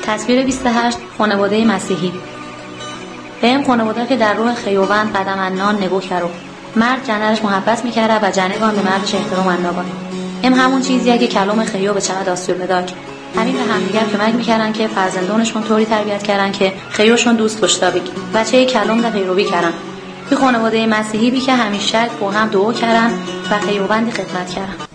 تصویر 28 خانواده مسیحی. به این خانواده که در روح خیوبند قدم نان نگو کرو. مرد جنرش محبت میکره و جنگان به مردش احترام انداغان. این همون چیزیه که کلام خیو به چقدر دستور بداک. همین به همدیگر کمک میکردن که فرزندانشون طوری تربیت کردن که خیوشون دوست داشته بگی. بچه کلام ده پیروی کردن. این خانواده مسیحی بی که همیشه با هم دعا کردن و خیوبندی خدمت کردن.